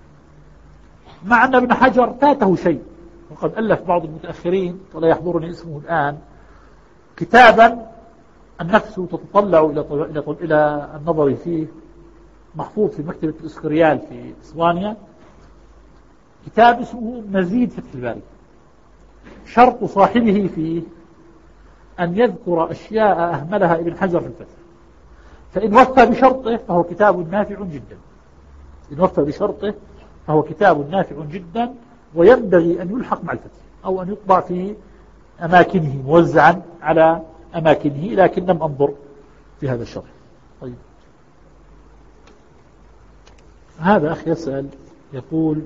مع أن ابن حجر فاته شيء، وقد ألف بعض المتأخرين ولا يحضرني اسمه الآن كتابا النفس تتطلع إلى إلى النظر فيه، محفوظ في مكتبة الإسكريال في إسبانيا، كتاب اسمه مزيد فتح الباري. شرط صاحبه فيه أن يذكر أشياء أهملها ابن حجر في الفتح، فإن وفى بشرطه فهو كتاب نافع جدا، إن وفى بشرطه فهو كتاب نافع جدا، وينبغي أن يلحق مع الفتح أو أن يطبع في أماكنه موزعا على أماكنه، لكن لم أنظر في هذا الشرح. طيب، هذا أخ يسأل يقول: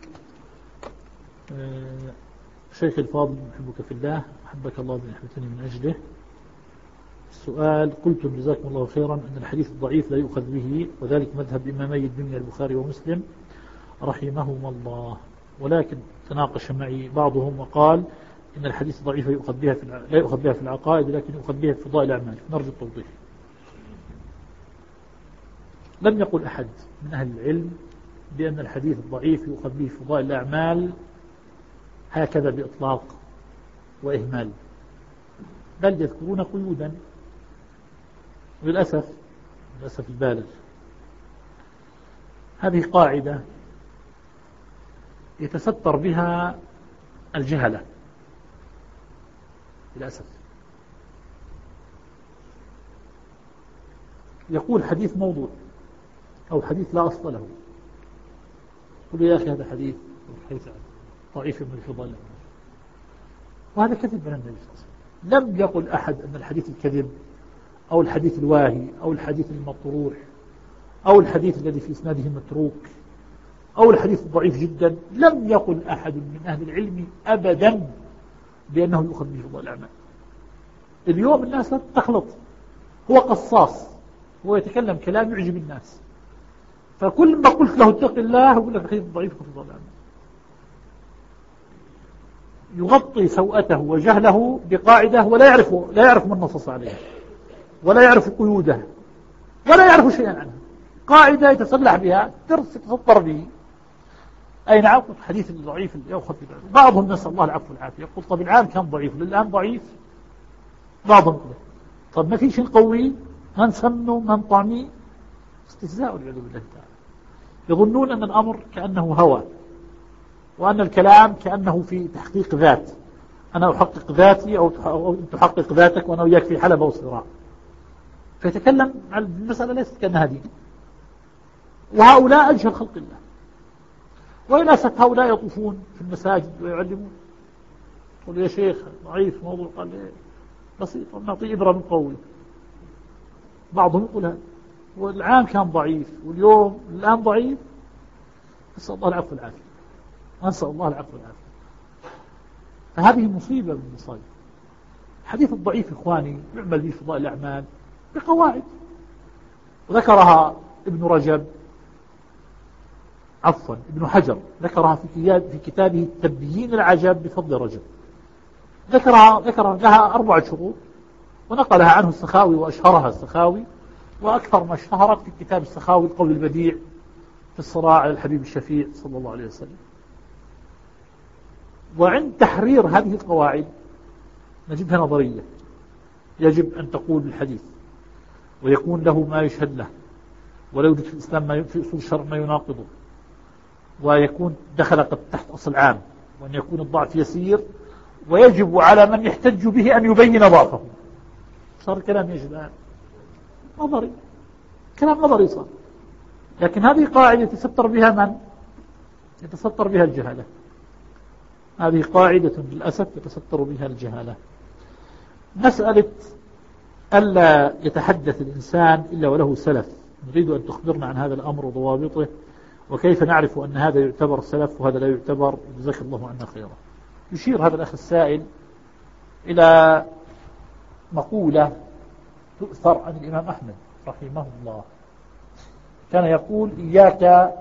شيخ الفاضل أحبك في الله، أحبك الله بن أحبتني من أجله. السؤال: قلتم جزاكم الله خيرا أن الحديث الضعيف لا يؤخذ به، وذلك مذهب إمامي الدنيا البخاري ومسلم رحمهما الله، ولكن تناقش معي بعضهم وقال إن الحديث الضعيف يؤخذ بها في الع... لا يؤخذ بها في العقائد، لكن يؤخذ بها في فضائل الأعمال. نرجو التوضيح. لم يقل أحد من أهل العلم بأن الحديث الضعيف يؤخذ به في فضائل الأعمال هكذا بإطلاق وإهمال، بل يذكرون قيودا، وللأسف للأسف البالغ هذه قاعدة يتستر بها الجهلة للأسف. يقول حديث موضوع أو حديث لا أصل له، يقول يا أخي هذا حديث حديث ضعيف من الفضائل، وهذا كذب من النبي صلى الله عليه وسلم. لم يقل أحد أن الحديث الكذب أو الحديث الواهي أو الحديث المطروح أو الحديث الذي في إسناده متروك أو الحديث الضعيف جدا، لم يقل أحد من أهل العلم أبدا بأنه يؤخذ به فضائل الأعمال. اليوم الناس لا تخلط، هو قصاص، هو يتكلم كلام يعجب الناس، فكل ما قلت له اتق الله يقول لك الحديث الضعيف في فضائل الأعمال، يغطي سوءته وجهله بقاعدة ولا يعرف لا يعرف من نصص عليها ولا يعرف قيودها ولا يعرف شيئا عنها، قاعدة يتسلح بها، درس يتسطر به. أي نعم، حديث الضعيف يأخذ بذلك. بعضهم نسأل الله العفو والعافية يقول طب الآن كان ضعيف للآن ضعيف، بعضهم يقول طب ما في شيء قوي، من سمنه من طعمي، استهزاء والعياذ بالله تعالى. يظنون أن الأمر كأنه هوى، وأن الكلام كأنه في تحقيق ذات، أنا أحقق ذاتي أو تحقق ذاتك وأنا وياك في حلبة وصراع، فيتكلم عن المسألة ليست كأنها دين. وهؤلاء أجهل خلق الله، وللأسف هؤلاء يطوفون في المساجد ويعلمون، يقول يا شيخ ضعيف موضوع، قال إيه بسيط نعطيه إبرة من قوي. بعضهم يقول هذا، والعام كان ضعيف واليوم الآن ضعيف، نسأل الله العفو والعافية، نسأل الله العفو والعافية. فهذه مصيبة من المصائب. الحديث الضعيف إخواني يعمل به فضائل الأعمال بقواعد، وذكرها ابن رجب عفوا ابن حجر ذكرها في كتابه تبيين العجب بفضل رجب، ذكرها ذكر لها أربعة شروط، ونقلها عنه السخاوي وأشهرها السخاوي، وأكثر ما اشتهرت في كتاب السخاوي القول البديع في الصراع على الحبيب الشفيع صلى الله عليه وسلم. وعند تحرير هذه القواعد نجدها نظرية، يجب أن تقول الحديث ويكون له ما يشهد له، ولا يوجد في الإسلام ما في أصول الشرع ما يناقضه، ويكون دخل قد تحت أصل عام، وأن يكون الضعف يسير، ويجب على من يحتج به أن يبين ضعفه. صار كلام يجب الآن نظري، كلام نظري صار، لكن هذه قاعدة يتستر بها من؟ يتستر بها الجهالة. هذه قاعدة للأسف يتستر بها الجهالة. مسألة ألا يتحدث الإنسان إلا وله سلف، نريد أن تخبرنا عن هذا الأمر وضوابطه، وكيف نعرف أن هذا يعتبر سلف وهذا لا يعتبر، جزاك الله عنا خيرا. يشير هذا الأخ السائل إلى مقولة تؤثر عن الإمام أحمد رحمه الله، كان يقول إياك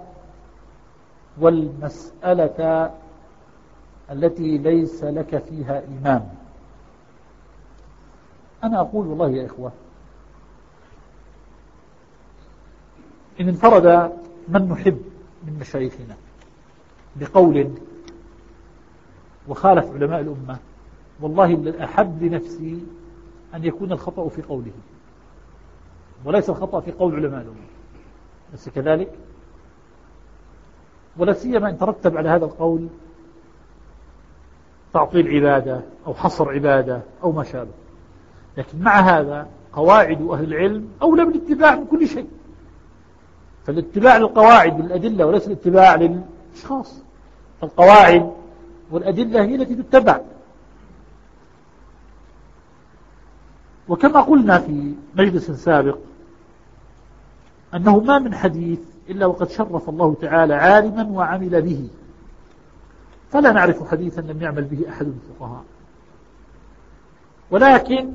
والمسألة التي ليس لك فيها إمام. أنا أقول والله يا إخوة، إن انفرد من نحب من مشايخنا بقول وخالف علماء الأمة، والله الأحب لنفسي أن يكون الخطأ في قوله وليس الخطأ في قول علماء الأمة، بس كذلك، ولا سيما إن ترتب على هذا القول تعطيل عبادة أو حصر عبادة أو ما شابه. لكن مع هذا قواعد أهل العلم أولى بالاتباع من كل شيء، فالاتباع للقواعد والأدلة وليس الاتباع للأشخاص، فالقواعد والأدلة هي التي تتبع. وكما قلنا في مجلس سابق أنه ما من حديث إلا وقد شرف الله تعالى عالما وعمل به، فلا نعرف حديثا لم يعمل به أحد الفقهاء. ولكن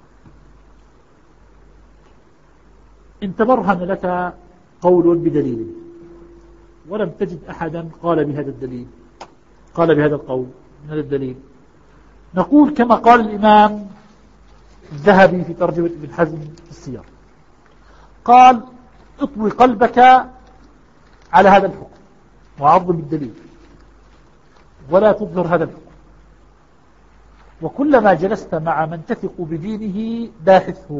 إن تبرهن لك قول بدليل ولم تجد أحدا قال بهذا الدليل قال بهذا القول من هذا الدليل، نقول كما قال الإمام الذهبي في ترجمة ابن حزم في السير، قال اطوي قلبك على هذا الحكم وعرض بالدليل ولا تظهر هذا الحكم، وكلما جلست مع من تثق بدينه باحثه،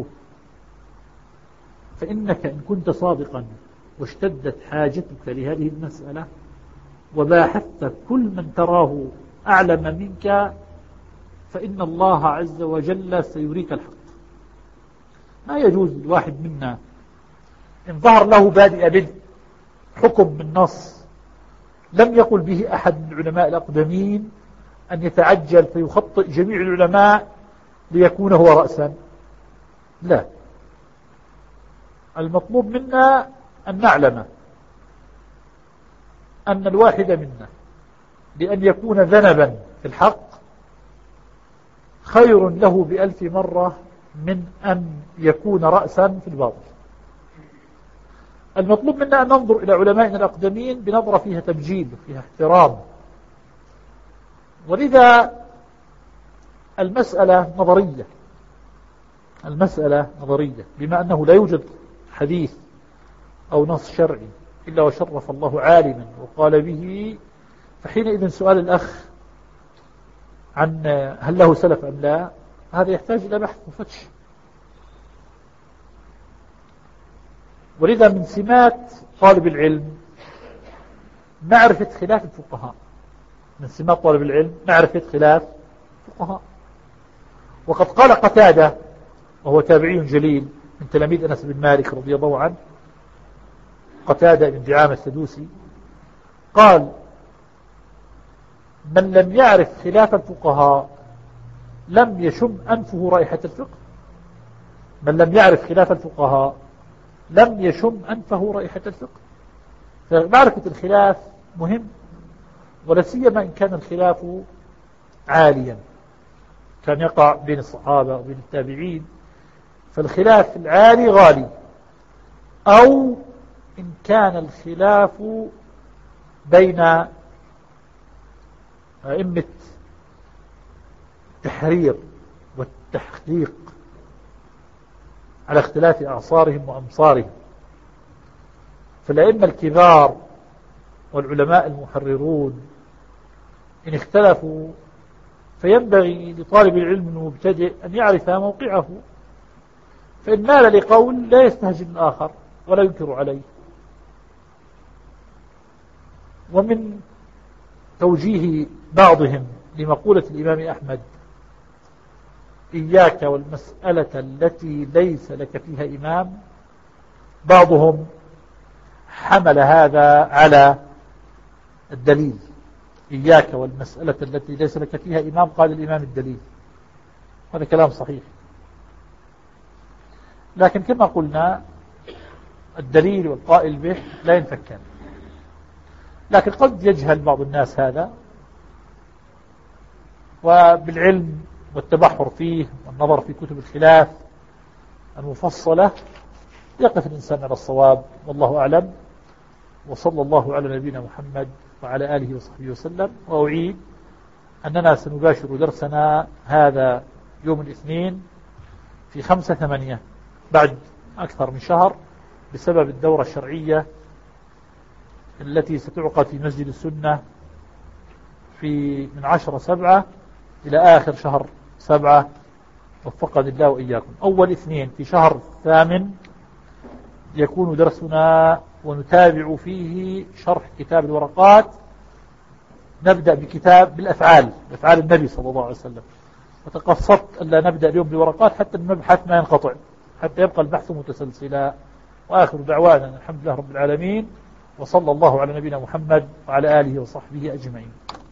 فإنك إن كنت صادقا واشتدت حاجتك لهذه المسألة وباحثت كل من تراه أعلم منك فإن الله عز وجل سيريك الحق. ما يجوز الواحد منا إن ظهر له بادئ بدء حكم من نص لم يقل به أحد من العلماء الأقدمين أن يتعجل فيخطئ جميع العلماء ليكون هو رأسا. لا، المطلوب منا أن نعلم أن الواحد منا لأن يكون ذنبا في الحق خير له بألف مرة من أن يكون رأسا في الباطل. المطلوب منا أن ننظر إلى علمائنا الأقدمين بنظرة فيها تبجيل وفيها احترام، ولذا المسألة نظرية المسألة نظرية بما أنه لا يوجد حديث أو نص شرعي إلا وشرف الله عالما وقال به، فحينئذ سؤال الأخ عن هل له سلف أم لا هذا يحتاج إلى بحث وفتش. ولذا من سمات طالب العلم معرفة خلاف الفقهاء، من سمات طالب العلم معرفة خلاف الفقهاء. وقد قال قتادة وهو تابعي جليل من تلاميذ أنس بن مالك رضي الله عنه، قتادة بن دعامة السدوسي، قال من لم يعرف خلاف الفقهاء لم يشم أنفه رائحة الفقه. من لم يعرف خلاف الفقهاء لم يشم أنفه رائحة الفقه. فمعرفة الخلاف مهم، ولا سيما إن كان الخلاف عاليا كان يقع بين الصحابة وبين التابعين، فالخلاف العالي غالي، أو إن كان الخلاف بين أئمة التحرير والتحقيق على اختلاف أعصارهم وأمصارهم. فالأئمة الكبار والعلماء المحررون إن اختلفوا فينبغي لطالب العلم المبتدئ أن يعرف موقعه، فإن مال لقول لا يستهجن الآخر ولا ينكر عليه. ومن توجيه بعضهم لمقولة الإمام أحمد إياك والمسألة التي ليس لك فيها إمام، بعضهم حمل هذا على الدليل، إياك والمسألة التي ليس لك فيها إمام، قال الإمام الدليل. هذا كلام صحيح، لكن كما قلنا الدليل والقائل به لا ينفكان. لكن قد يجهل بعض الناس هذا، وبالعلم والتبحر فيه والنظر في كتب الخلاف المفصلة يقف الإنسان على الصواب، والله أعلم. وصلى الله على نبينا محمد وعلى آله وصحبه وسلم. وأعيد أننا سنباشر درسنا هذا يوم الاثنين في خمسة ثمانية بعد أكثر من شهر، بسبب الدورة الشرعية التي ستعقد في مسجد السنة في من عشرة سبعة إلى آخر شهر سبعة، وفقني الله وإياكم. أول اثنين في شهر الثامن يكون درسنا ونتابع فيه شرح كتاب الورقات. نبدأ بكتاب بالأفعال، أفعال النبي صلى الله عليه وسلم، وتقصدت أن لا نبدأ اليوم بورقات حتى المبحث ما ينقطع، حتى يبقى البحث متسلسلا. وآخر دعوانا الحمد لله رب العالمين، وصلى الله على نبينا محمد وعلى آله وصحبه أجمعين.